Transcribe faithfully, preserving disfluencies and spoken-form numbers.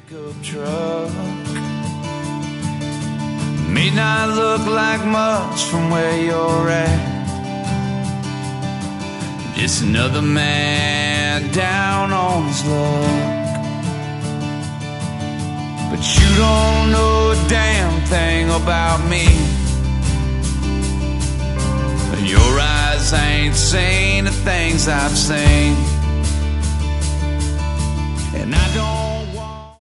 pickup truck may not look like much from where you're at. Just another man down on his luck. But you don't know a damn thing about me. Your eyes ain't seen the things I've seen, and I don't